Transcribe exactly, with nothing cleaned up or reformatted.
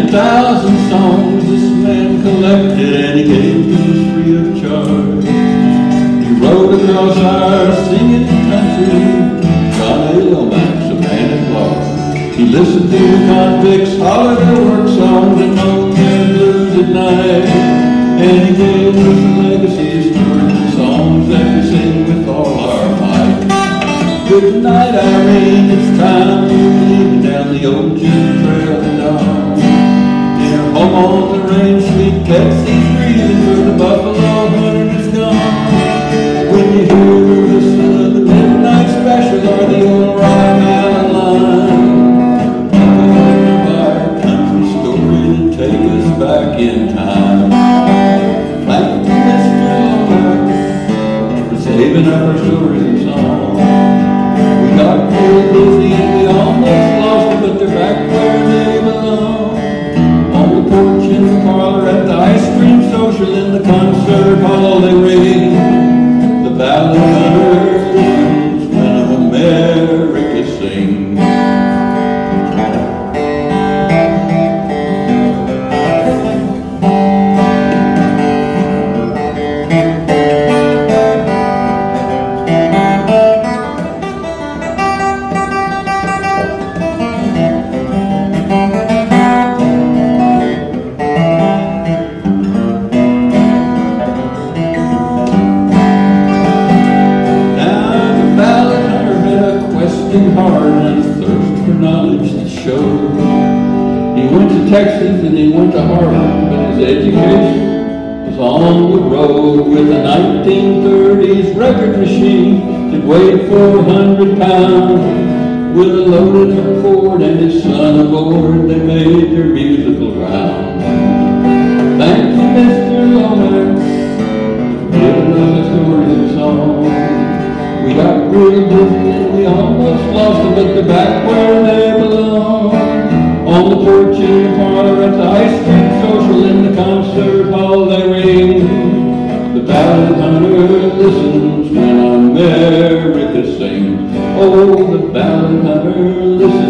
Ten thousand songs this man collected, and he gave them free of charge. He rode across our singing country, John A. Lomax, a man at large. He listened to the convicts holler their work songs and moan their blues at night. And he gave us a legacy of stories and songs that we sing with all our might. Good night, Irene, it's time we're leaving down the old Jim Trail and on. Home on the range, sweet Betsy's breathing, where the buffalo hunter is gone. When you hear the whistle of the midnight special or the old Rock Island line, come by our country story and take us back in time. Thank you, Mister Lomax, for saving our stories and song. We got real busy and we almost lost them, but they're back where they belong. On the porch, in the parlor, at the ice cream social, in the concert hall they ring the ballad hunters when America sings. Texas and he went to Harvard, but his education was on the road with a nineteen thirties record machine that weighed four hundred pounds. With a loaded up Ford and his son aboard, they made their musical round. Thank you, Mister Lomax, for giving us a story and song. We got real busy and we almost lost them, but they're back where they belong. On the porch, in the parlor, at the ice cream social, in the concert hall they ring the ballad hunter listens when America sings. Oh, the ballad hunter listens